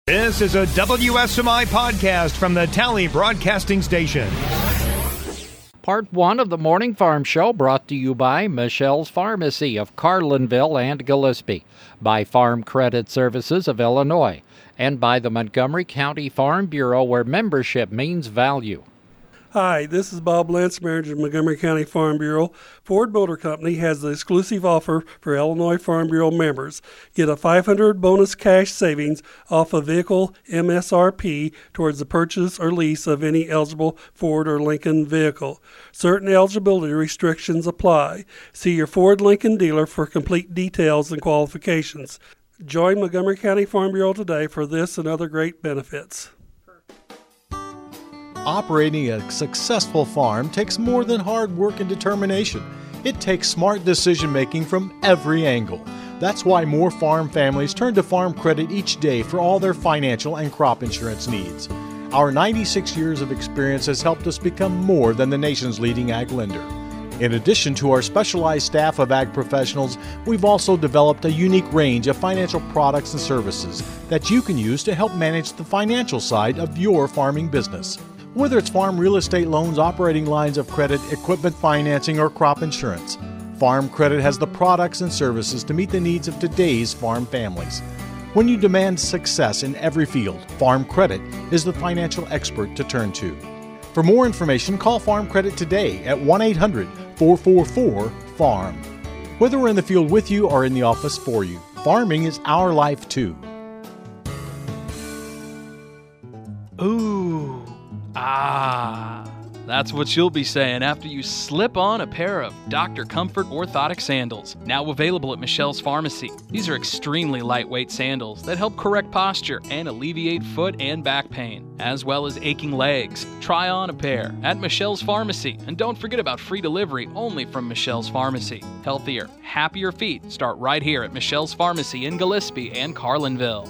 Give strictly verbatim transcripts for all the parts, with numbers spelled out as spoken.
This is a W S M I podcast from the Tally Broadcasting Station. Part one of the Morning Farm Show brought to you by Michelle's Pharmacy of Carlinville and Gillespie, by Farm Credit Services of Illinois, and by the Montgomery County Farm Bureau, where membership means value. Hi, this is Bob Lentz, manager of Montgomery County Farm Bureau. Ford Motor Company has the exclusive offer for Illinois Farm Bureau members. Get a five hundred dollars bonus cash savings off a vehicle M S R P towards the purchase or lease of any eligible Ford or Lincoln vehicle. Certain eligibility restrictions apply. See your Ford Lincoln dealer for complete details and qualifications. Join Montgomery County Farm Bureau today for this and other great benefits. Operating a successful farm takes more than hard work and determination. It takes smart decision-making from every angle. That's why more farm families turn to Farm Credit each day for all their financial and crop insurance needs. Our ninety-six years of experience has helped us become more than the nation's leading ag lender. In addition to our specialized staff of ag professionals, we've also developed a unique range of financial products and services that you can use to help manage the financial side of your farming business. Whether it's farm real estate loans, operating lines of credit, equipment financing, or crop insurance, Farm Credit has the products and services to meet the needs of today's farm families. When you demand success in every field, Farm Credit is the financial expert to turn to. For more information, call Farm Credit today at one eight hundred, four four four, farm. Whether we're in the field with you or in the office for you, farming is our life too. Ooh. Ah, that's what you'll be saying after you slip on a pair of Doctor Comfort orthotic sandals, now available at Michelle's Pharmacy. These are extremely lightweight sandals that help correct posture and alleviate foot and back pain, as well as aching legs. Try on a pair at Michelle's Pharmacy, and don't forget about free delivery only from Michelle's Pharmacy. Healthier, happier feet start right here at Michelle's Pharmacy in Gillespie and Carlinville.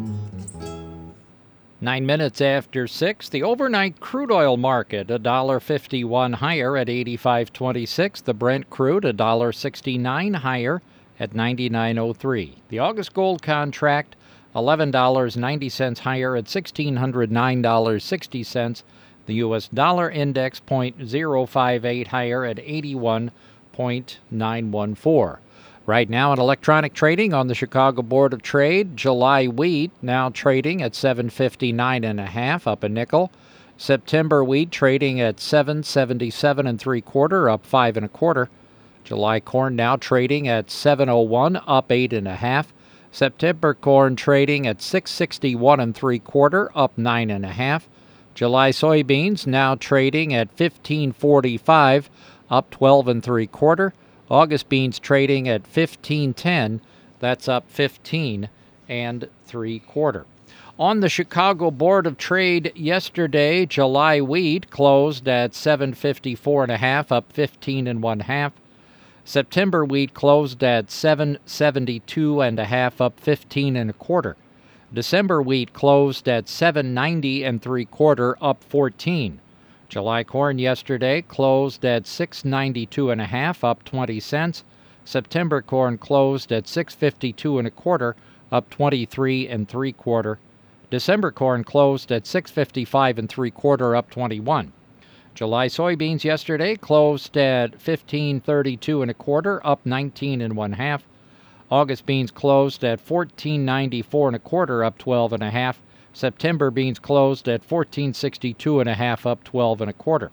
Nine minutes after six, the overnight crude oil market, one dollar fifty-one higher at eighty-five twenty-six. The Brent crude, one dollar sixty-nine higher at ninety-nine oh three. The August gold contract, eleven dollars and ninety cents higher at one thousand six hundred nine dollars and sixty cents. The U S dollar index, zero point zero five eight higher at eighty-one point nine one four. Right now in electronic trading on the Chicago Board of Trade, July wheat now trading at seven fifty-nine and a half, up a nickel. September wheat trading at seven seventy-seven and three quarter, up five and a quarter. July corn now trading at seven oh one, up eight and a half. September corn trading at six sixty-one and three quarter, up nine and a half. July soybeans now trading at fifteen forty-five, up twelve and three quarter. August beans trading at fifteen ten, that's up fifteen and three quarter. On the Chicago Board of Trade yesterday, July wheat closed at seven fifty-four and a half, up fifteen and one half. September wheat closed at seven seventy-two and a half, up fifteen and a quarter. December wheat closed at seven ninety and three quarter, up fourteen. July corn yesterday closed at six ninety-two and a half, up twenty cents. September corn closed at six fifty-two and a quarter, up twenty-three and three quarter. December corn closed at six fifty-five and three quarter, up twenty-one. July soybeans yesterday closed at fifteen thirty-two and a quarter, up nineteen and one half. August beans closed at fourteen ninety-four and a quarter, up twelve and a half. September beans closed at fourteen sixty-two and a half, up twelve and a quarter.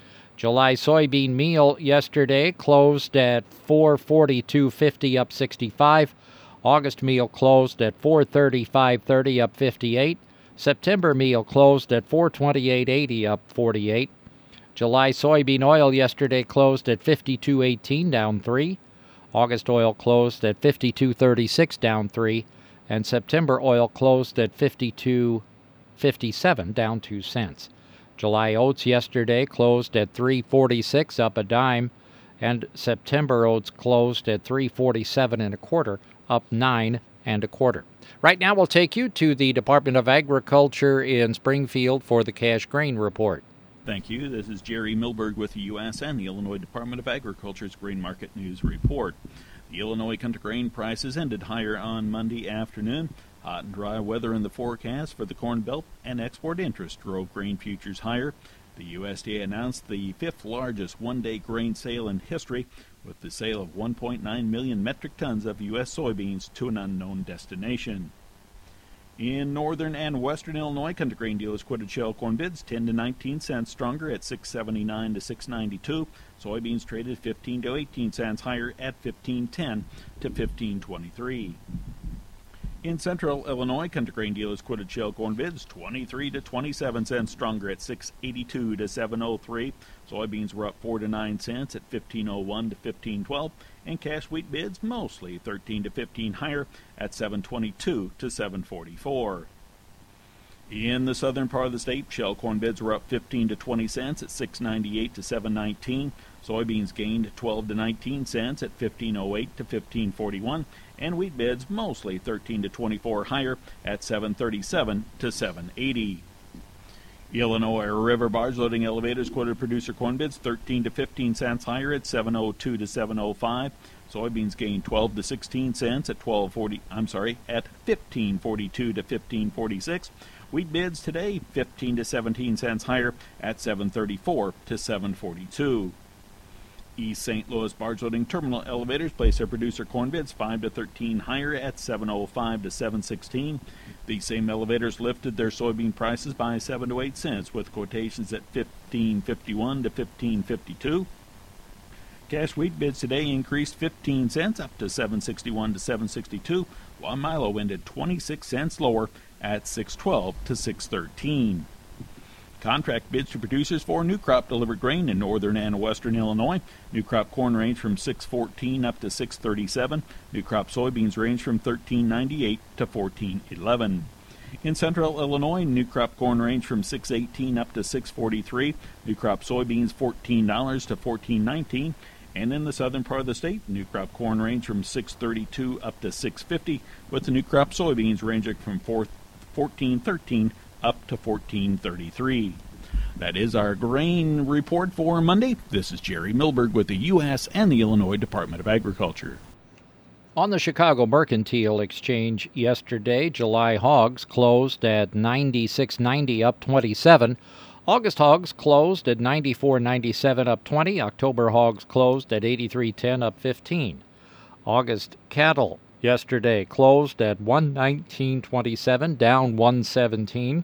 July soybean meal yesterday closed at four forty-two fifty, up sixty-five. August meal closed at four thirty-five thirty, up fifty-eight. September meal closed at four twenty-eight eighty, up forty-eight. July soybean oil yesterday closed at fifty-two eighteen, down three. August oil closed at fifty-two thirty-six, down three. And September oil closed at fifty-two fifty-seven, down two cents. July oats yesterday closed at three forty-six, up a dime, and September oats closed at three forty-seven and a quarter, up nine and a quarter. Right now, we'll take you to the Department of Agriculture in Springfield for the Cash Grain Report. Thank you. This is Jerry Milberg with the U S and the Illinois Department of Agriculture's Grain Market News Report. The Illinois country grain prices ended higher on Monday afternoon. Hot and dry weather in the forecast for the Corn Belt, and export interest drove grain futures higher. The U S D A announced the fifth largest one-day grain sale in history, with the sale of one point nine million metric tons of U S soybeans to an unknown destination. In northern and western Illinois, country grain dealers quoted shell corn bids ten to nineteen cents stronger at six seventy-nine to six ninety-two. Soybeans traded fifteen to eighteen cents higher at fifteen ten to fifteen twenty-three. In central Illinois, country grain dealers quoted shell corn bids twenty-three to twenty-seven cents stronger at six eighty-two to seven oh three. Soybeans were up four to nine cents at fifteen oh one to fifteen twelve, and cash wheat bids mostly thirteen to fifteen higher at seven twenty-two to seven forty-four. In the southern part of the state, shell corn bids were up fifteen to twenty cents at six ninety-eight to seven nineteen. Soybeans gained twelve to nineteen cents at fifteen oh eight to fifteen forty-one, and wheat bids mostly thirteen to twenty-four higher at seven thirty-seven to seven eighty. Illinois River barge loading elevators quoted producer corn bids thirteen to fifteen cents higher at seven oh two to seven oh five. Soybeans gained twelve to sixteen cents at twelve forty. I'm sorry, at fifteen forty-two to fifteen forty-six. Wheat bids today fifteen to seventeen cents higher at seven thirty-four to seven forty-two. East Saint Louis barge loading terminal elevators placed their producer corn bids five to thirteen higher at seven oh five to seven sixteen. These same elevators lifted their soybean prices by seven to eight cents, with quotations at fifteen fifty-one to fifteen fifty-two. Cash wheat bids today increased fifteen cents up to seven sixty-one to seven sixty-two, while Milo ended twenty-six cents lower at six twelve to six thirteen. Contract bids to producers for new crop delivered grain in northern and western Illinois. New crop corn range from six fourteen up to six thirty-seven. New crop soybeans range from thirteen ninety-eight to fourteen eleven. In central Illinois, new crop corn range from six eighteen up to six forty-three. New crop soybeans fourteen dollars to fourteen nineteen. And in the southern part of the state, new crop corn range from six thirty-two up to six fifty, with the new crop soybeans ranging from fourteen thirteen up to fourteen thirty-three. That is our grain report for Monday. This is Jerry Milberg with the U S and the Illinois Department of Agriculture. On the Chicago Mercantile Exchange yesterday, July hogs closed at ninety-six ninety, up twenty-seven. August hogs closed at ninety-four ninety-seven, up twenty. October hogs closed at eighty-three ten, up fifteen. August cattle yesterday closed at one nineteen twenty-seven, down one seventeen.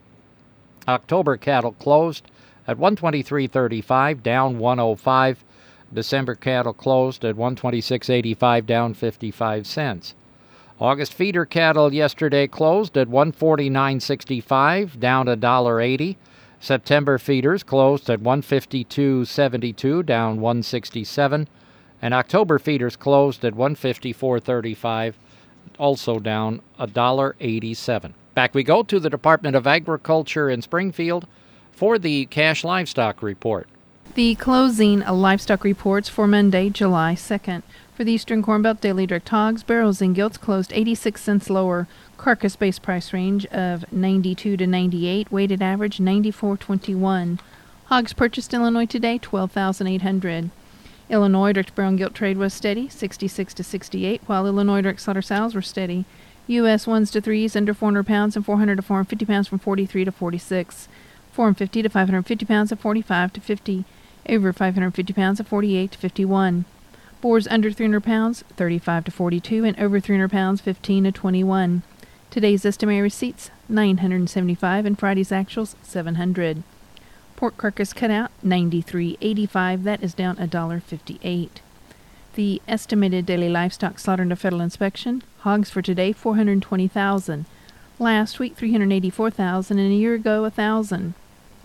October cattle closed at one twenty-three thirty-five, down one oh five. December cattle closed at one twenty-six eighty-five, down fifty-five cents. August feeder cattle yesterday closed at one forty-nine sixty-five, down one dollar eighty. September feeders closed at one fifty-two seventy-two, down one sixty-seven. And October feeders closed at one fifty-four thirty-five, also down one dollar eighty-seven. Back we go to the Department of Agriculture in Springfield for the cash livestock report. The closing livestock reports for Monday, July second. For the Eastern Corn Belt, daily direct hogs, barrels, and gilts closed eighty-six cents lower. Carcass base price range of ninety-two to ninety-eight. Weighted average ninety-four twenty-one. Hogs purchased in Illinois today, twelve thousand eight hundred. Illinois direct brown gilt trade was steady, sixty-six to sixty-eight, while Illinois direct slaughter sows were steady. U S ones to threes under four hundred pounds and four hundred to four hundred fifty pounds from forty-three to forty-six. four hundred fifty to five hundred fifty pounds at forty-five to fifty. Over five hundred fifty pounds at forty-eight to fifty-one. Boars under three hundred pounds, thirty-five to forty-two, and over three hundred pounds, fifteen to twenty-one. Today's estimated receipts, nine hundred seventy-five, and Friday's actuals, seven hundred. Pork carcass cutout, ninety-three eighty-five. That is down one dollar fifty-eight. The estimated daily livestock slaughter under federal inspection, hogs for today, four hundred twenty thousand. Last week, three hundred eighty-four thousand, and a year ago, one thousand.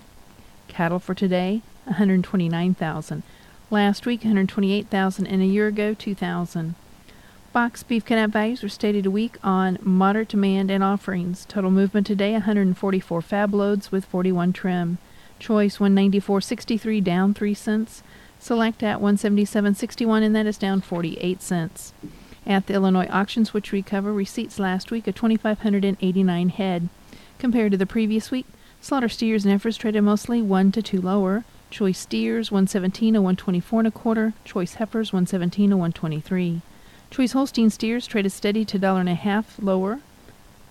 Cattle for today, one hundred twenty-nine thousand. Last week, one hundred twenty-eight thousand, and a year ago, two thousand. Box beef cutout values were stated a week on moderate demand and offerings. Total movement today, one hundred forty-four fab loads with forty-one trim. Choice, one ninety-four sixty-three, down three cents. Select at one seventy-seven sixty-one, and that is down forty-eight cents. At the Illinois auctions, which we cover, receipts last week of two thousand five hundred eighty-nine head. Compared to the previous week, slaughter steers and heifers traded mostly one to two lower. Choice steers, one seventeen to one twenty-four and a quarter. Choice heifers, one seventeen to one twenty-three. Choice Holstein steers traded steady to a dollar and a half lower.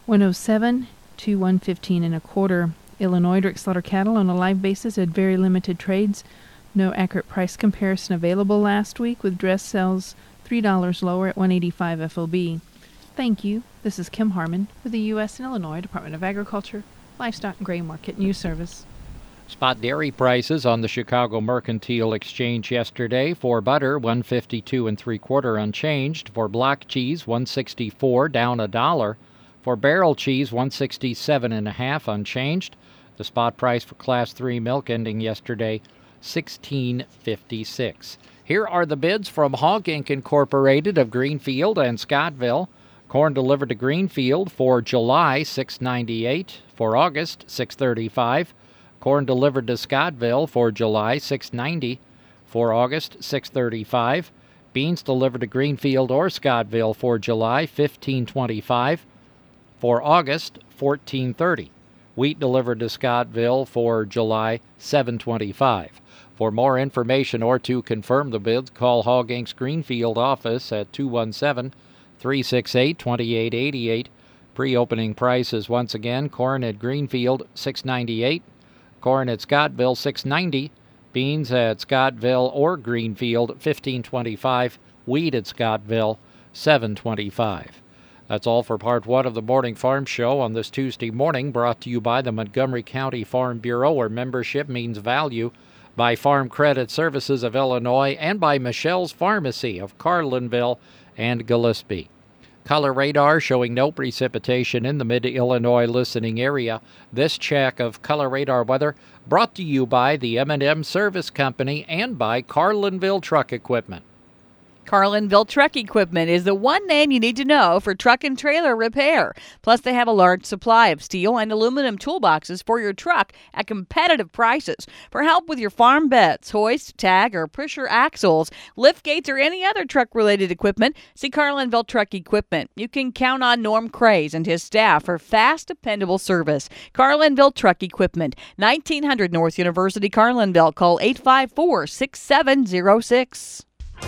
one oh seven to one fifteen and a quarter. Illinois direct slaughter cattle on a live basis had very limited trades. No accurate price comparison available last week, with dress sales three dollars lower at one eighty-five F O B. Thank you. This is Kim Harmon for the U S and Illinois Department of Agriculture, Livestock and Grain Market News Service. Spot dairy prices on the Chicago Mercantile Exchange yesterday. For butter, one fifty-two and three quarter unchanged. For block cheese, one sixty-four, down a dollar. For barrel cheese, one sixty-seven and a half unchanged. The spot price for Class three milk ending yesterday, sixteen fifty-six. Here are the bids from Hog Incorporated. Incorporated of Greenfield and Scottville. Corn delivered to Greenfield for July, six ninety-eight. For August, six thirty-five. Corn delivered to Scottville for July, six ninety. For August, six thirty-five. Beans delivered to Greenfield or Scottville for July, fifteen twenty-five. For August, fourteen thirty. Wheat delivered to Scottville for July, seven twenty-five. For more information or to confirm the bids, call Hog Incorporated's Greenfield office at two one seven, three six eight, two eight eight eight. Pre-opening prices once again: corn at Greenfield, six ninety-eight. Corn at Scottville, six ninety. Beans at Scottville or Greenfield, fifteen twenty-five. Wheat at Scottville, seven twenty-five. That's all for part one of the Morning Farm Show on this Tuesday morning, brought to you by the Montgomery County Farm Bureau, where membership means value, by Farm Credit Services of Illinois, and by Michelle's Pharmacy of Carlinville and Gillespie. Color radar showing no precipitation in the mid-Illinois listening area. This check of color radar weather brought to you by the M and M Service Company and by Carlinville Truck Equipment. Carlinville Truck Equipment is the one name you need to know for truck and trailer repair. Plus, they have a large supply of steel and aluminum toolboxes for your truck at competitive prices. For help with your farm beds, hoist, tag, or pusher axles, lift gates, or any other truck-related equipment, see Carlinville Truck Equipment. You can count on Norm Craze and his staff for fast, dependable service. Carlinville Truck Equipment, nineteen hundred North University, Carlinville. Call eight five four, six seven zero six.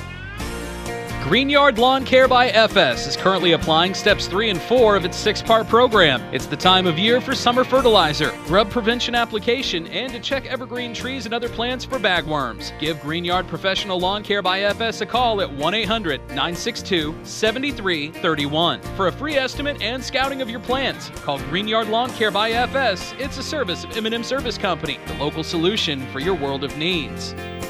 Greenyard Lawn Care by F S is currently applying steps three and four of its six-part program. It's the time of year for summer fertilizer, grub prevention application, and to check evergreen trees and other plants for bagworms. Give Greenyard Professional Lawn Care by F S a call at one eight hundred, nine six two, seven three three one. For a free estimate and scouting of your plants, call Greenyard Lawn Care by F S. It's a service of M and M Service Company, the local solution for your world of needs.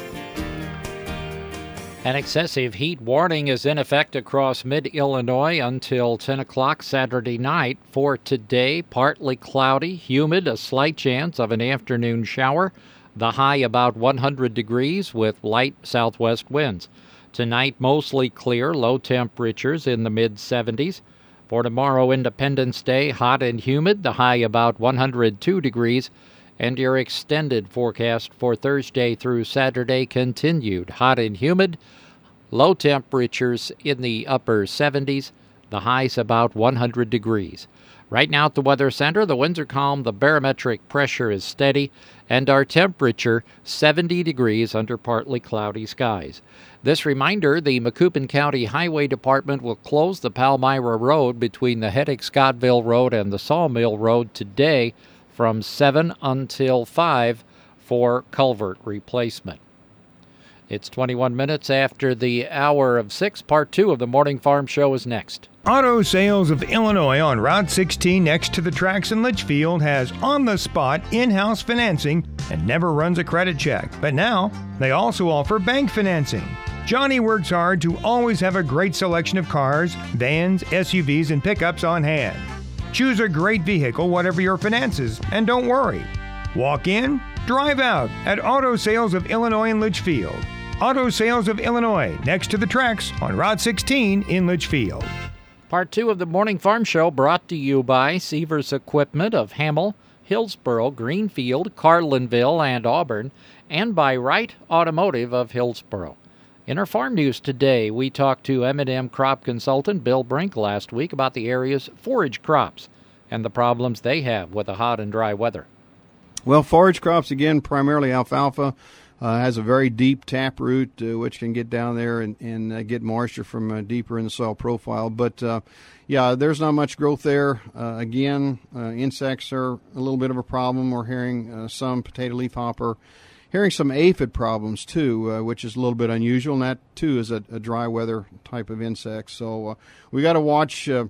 An excessive heat warning is in effect across mid-Illinois until ten o'clock Saturday night. For today, partly cloudy, humid, a slight chance of an afternoon shower. The high about one hundred degrees with light southwest winds. Tonight, mostly clear, low temperatures in the mid-seventies. For tomorrow, Independence Day, hot and humid, the high about one hundred two degrees. And your extended forecast for Thursday through Saturday continued. Hot and humid, low temperatures in the upper seventies, the highs about one hundred degrees. Right now at the Weather Center, the winds are calm, the barometric pressure is steady, and our temperature seventy degrees under partly cloudy skies. This reminder, the Macoupin County Highway Department will close the Palmyra Road between the Heddick-Scottville Road and the Sawmill Road today from seven until five for culvert replacement. It's twenty-one minutes after the hour of six. Part two of the Morning Farm Show is next. Auto Sales of Illinois on Route sixteen next to the tracks in Litchfield has on-the-spot in-house financing and never runs a credit check. But now, they also offer bank financing. Johnny works hard to always have a great selection of cars, vans, S U Vs, and pickups on hand. Choose a great vehicle, whatever your finances, and don't worry. Walk in, drive out at Auto Sales of Illinois in Litchfield. Auto Sales of Illinois, next to the tracks on Route sixteen in Litchfield. Part two of the Morning Farm Show brought to you by Seavers Equipment of Hamel, Hillsboro, Greenfield, Carlinville, and Auburn, and by Wright Automotive of Hillsboro. In our farm news today, we talked to M and M crop consultant Bill Brink last week about the area's forage crops and the problems they have with the hot and dry weather. Well, forage crops, again, primarily alfalfa. Uh, has a very deep taproot, uh, which can get down there and, and uh, get moisture from uh, deeper in the soil profile. But, uh, yeah, there's not much growth there. Uh, again, uh, insects are a little bit of a problem. We're hearing uh, some potato leafhopper, hearing some aphid problems, too, uh, which is a little bit unusual. And that, too, is a, a dry weather type of insect. So uh, we got to watch uh,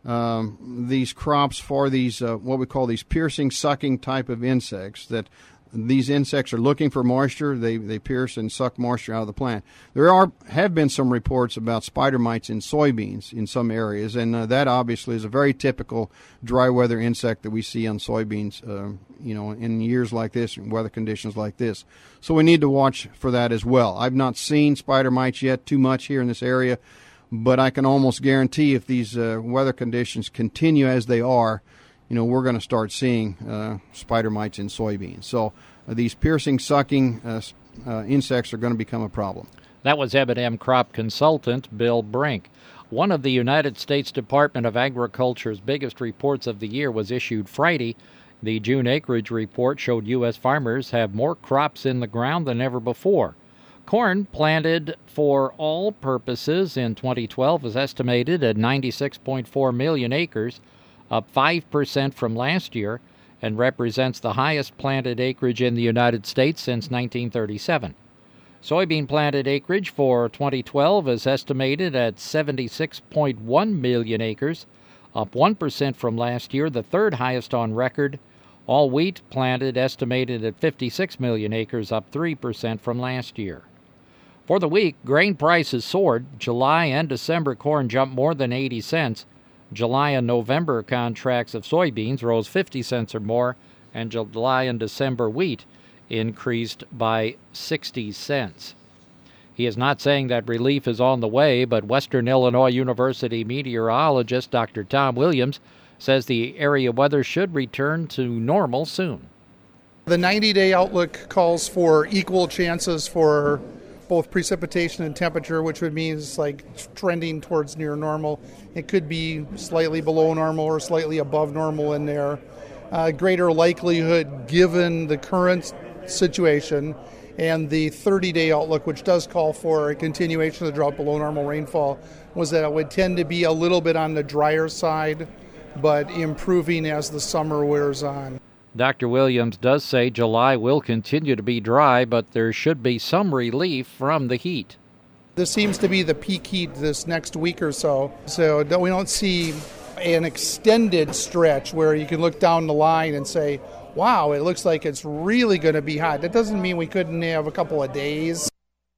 um, these crops for these, uh, what we call these piercing, sucking type of insects that these insects are looking for moisture. They they pierce and suck moisture out of the plant. There are have been some reports about spider mites in soybeans in some areas, and uh, that obviously is a very typical dry weather insect that we see on soybeans, uh, you know, in years like this, in weather conditions like this. So we need to watch for that as well. I've not seen spider mites yet too much here in this area, but I can almost guarantee if these uh, weather conditions continue as they are, you know, we're going to start seeing uh, spider mites in soybeans. So uh, these piercing, sucking uh, uh, insects are going to become a problem. That was M and M crop consultant Bill Brink. One of the United States Department of Agriculture's biggest reports of the year was issued Friday. The June acreage report showed U S farmers have more crops in the ground than ever before. Corn planted for all purposes in twenty twelve was estimated at ninety-six point four million acres, up five percent from last year, and represents the highest planted acreage in the United States since nineteen thirty-seven. Soybean planted acreage for twenty twelve is estimated at seventy-six point one million acres, up one percent from last year, the third highest on record. All wheat planted estimated at fifty-six million acres, up three percent from last year. For the week, grain prices soared. July and December corn jumped more than eighty cents. July and November contracts of soybeans rose fifty cents or more, and July and December wheat increased by sixty cents. He is not saying that relief is on the way, but Western Illinois University meteorologist Doctor Tom Williams says the area weather should return to normal soon. The ninety-day outlook calls for equal chances for both precipitation and temperature, which would mean it's like trending towards near normal. It could be slightly below normal or slightly above normal in there. Uh, greater likelihood, given the current situation, and the thirty-day outlook, which does call for a continuation of the drought below normal rainfall, was that it would tend to be a little bit on the drier side, but improving as the summer wears on. Doctor Williams does say July will continue to be dry, but there should be some relief from the heat. This seems to be the peak heat this next week or so, so we don't see an extended stretch where you can look down the line and say, wow, it looks like it's really going to be hot. That doesn't mean we couldn't have a couple of days.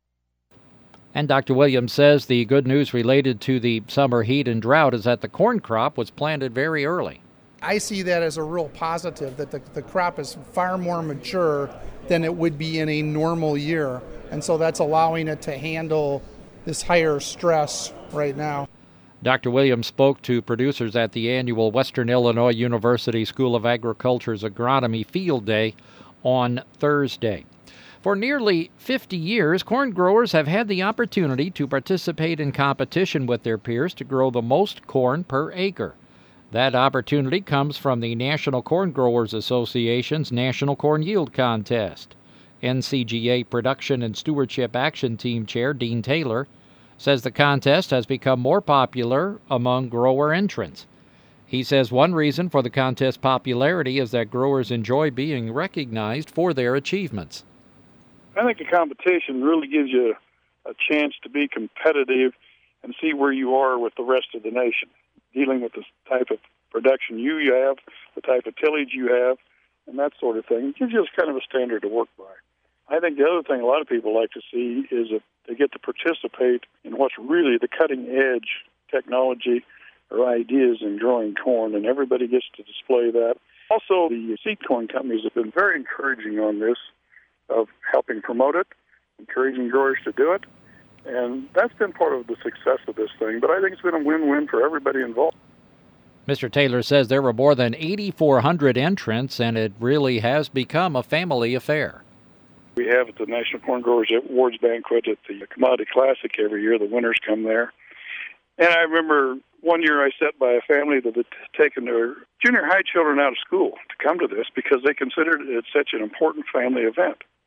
And Doctor Williams says the good news related to the summer heat and drought is that the corn crop was planted very early. I see that as a real positive, that the, the crop is far more mature than it would be in a normal year. And so that's allowing it to handle this higher stress right now. Doctor Williams spoke to producers at the annual Western Illinois University School of Agriculture's Agronomy Field Day on Thursday. For nearly fifty years, corn growers have had the opportunity to participate in competition with their peers to grow the most corn per acre. That opportunity comes from the National Corn Growers Association's National Corn Yield Contest. N C G A Production and Stewardship Action Team Chair Dean Taylor says the contest has become more popular among grower entrants. He says one reason for the contest's popularity is that growers enjoy being recognized for their achievements. I think the competition really gives you a chance to be competitive and see where you are with the rest of the nation, dealing with the type of production you have, the type of tillage you have, and that sort of thing. It gives you kind of a standard to work by. I think the other thing a lot of people like to see is that they get to participate in what's really the cutting-edge technology or ideas in growing corn, and everybody gets to display that. Also, the seed corn companies have been very encouraging on this, of helping promote it, encouraging growers to do it, and that's been part of the success of this thing. But I think it's been a win-win for everybody involved. Mister Taylor says there were more than eighty-four hundred entrants, and it really has become a family affair. We have at the National Corn Growers Awards Banquet at the Commodity Classic every year. The winners come there. And I remember one year I sat by a family that had taken their junior high children out of school to come to this because they considered it such an important family event.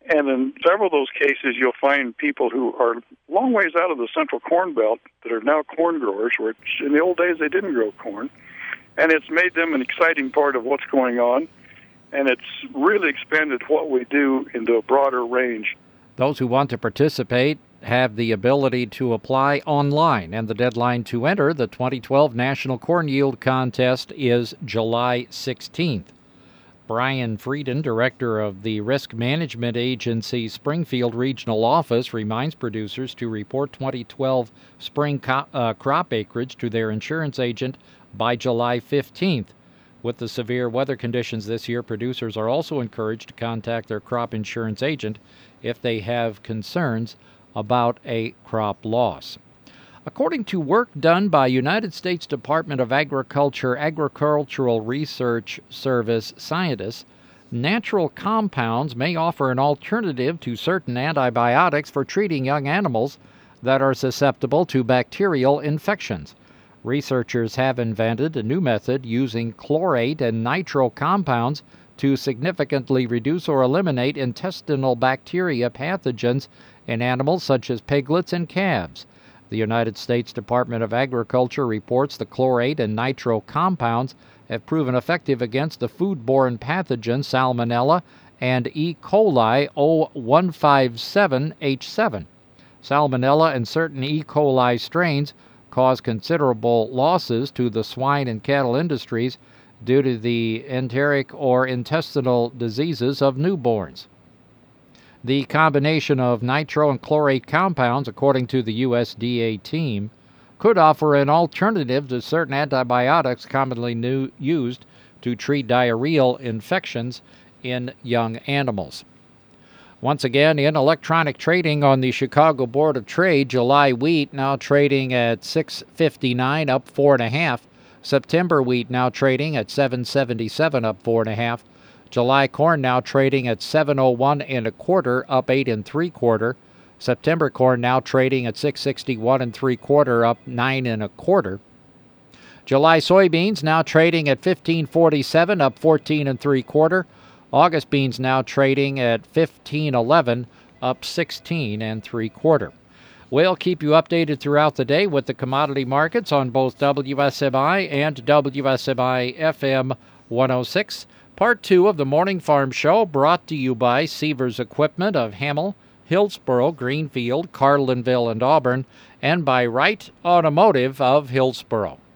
And in several of those cases, you'll find people who are long ways out of the central corn belt that are now corn growers, which in the old days they didn't grow corn. And it's made them an exciting part of what's going on, and it's really expanded what we do into a broader range. Those who want to participate have the ability to apply online, and the deadline to enter the twenty twelve National Corn Yield Contest is July sixteenth. Brian Frieden, director of the Risk Management Agency Springfield Regional Office, reminds producers to report twenty twelve spring co- uh, crop acreage to their insurance agent by July fifteenth. With the severe weather conditions this year, producers are also encouraged to contact their crop insurance agent if they have concerns about a crop loss. According to work done by United States Department of Agriculture Agricultural Research Service scientists, natural compounds may offer an alternative to certain antibiotics for treating young animals that are susceptible to bacterial infections. Researchers have invented a new method using chlorate and nitro compounds to significantly reduce or eliminate intestinal bacteria pathogens in animals such as piglets and calves. The United States Department of Agriculture reports the chlorate and nitro compounds have proven effective against the foodborne pathogens Salmonella and E. coli zero one five seven H seven. Salmonella and certain E. coli strains cause considerable losses to the swine and cattle industries due to the enteric or intestinal diseases of newborns. The combination of nitro and chlorate compounds, according to the U S D A team, could offer an alternative to certain antibiotics commonly new, used to treat diarrheal infections in young animals. Once again, in electronic trading on the Chicago Board of Trade, July wheat now trading at six fifty-nine, up four and a half. September wheat now trading at seven seventy-seven, up four and a half. July corn now trading at seven oh one and a quarter, up eight and three quarter. September corn now trading at six sixty-one and three quarter, up nine and a quarter. July soybeans now trading at fifteen forty-seven, up fourteen and three quarter. August beans now trading at fifteen eleven, up sixteen and three quarter. We'll keep you updated throughout the day with the commodity markets on both W S M I and W S M I F M one oh six. Part two of the Morning Farm Show brought to you by Seavers Equipment of Hamel, Hillsboro, Greenfield, Carlinville, and Auburn, and by Wright Automotive of Hillsboro.